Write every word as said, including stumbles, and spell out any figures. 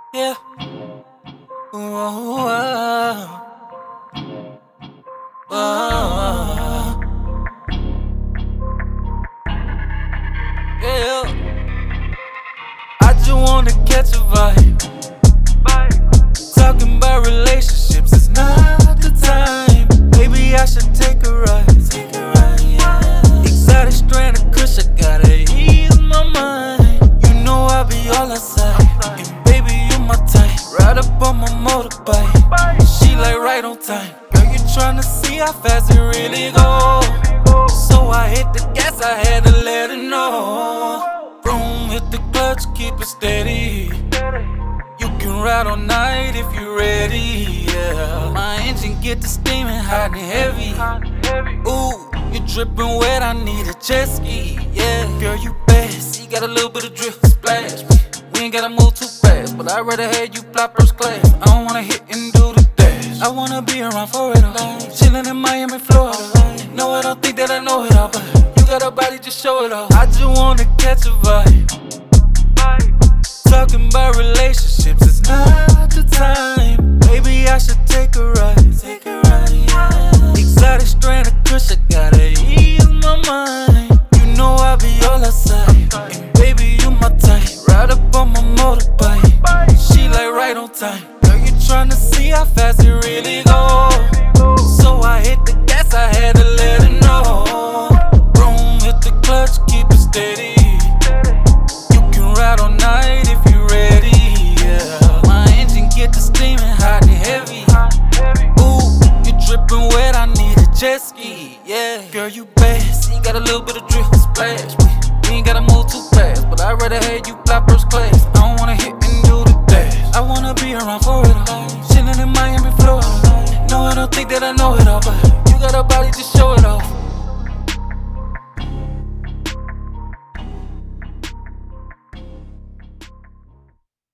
Yeah. Whoa, whoa, whoa. Yeah. I just wanna catch a vibe. Talking about relationships is not the time. Maybe I should take a ride. Take a ride, yeah. Exotic strand of kush, I gotta ease my mind. You know I be all outside, and baby you my type. Ride up on my motorbike, she like right on time. Girl, you tryna see how fast it really go. So I hit the gas, I had to let her know. Vroom, hit the clutch, keep it steady. You can ride all night if you ready, yeah. My engine get to steaming hot and heavy. Ooh, you dripping wet, I need a jet ski, yeah. Girl, you best, you got a little bit of drift splash. We ain't gotta move too fast, but I'd rather have you fly first class. I don't wanna hit and do the dash. I wanna be around for it all, chillin' in Miami, Florida. No, I don't think that I know it all, but you got a body, just show it all. I just wanna catch a vibe. Talking about relationships, it's not the time. Maybe I should take a ride. Take a ride, yeah. Exotic strand of kush, I gotta ease my mind. You know I be all outside, and baby you my type. Ride up on my motorbike, she like right on time. Girl, you tryna see how fast it really go. So I hit the gas, I had to let her know. Vroom, hit the clutch, keep it steady. You can ride all night if you ready, yeah. My engine get to steaming hot and heavy. Ooh, you dripping wet, I need a jet ski, yeah. Girl, you best, you got a little bit of drift splash. We ain't gotta move too fast, but I'd rather have you fly first class. I don't wanna hit and do the dash. I wanna be around for it all, chillin' in Miami, Florida. No, I don't think that I know it all, but you got a body